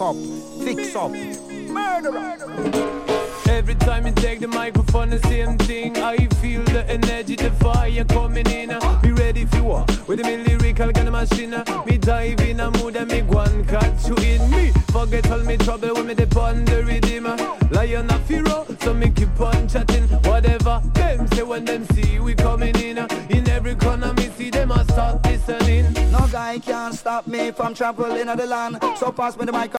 up, fix up. Murderer. Every time you take the microphone, the same thing. I feel the energy, the fire coming in. Be ready if you are. With me lyrical kind of machine. Me dive in a mood and me one catch you in me. Forget all me trouble when me depend the rhythm. Lion of hero, so me keep on chatting. Whatever them say when them see we coming in. In every corner me see them a start listening. No guy can stop me from traveling on the land. So pass me the mic.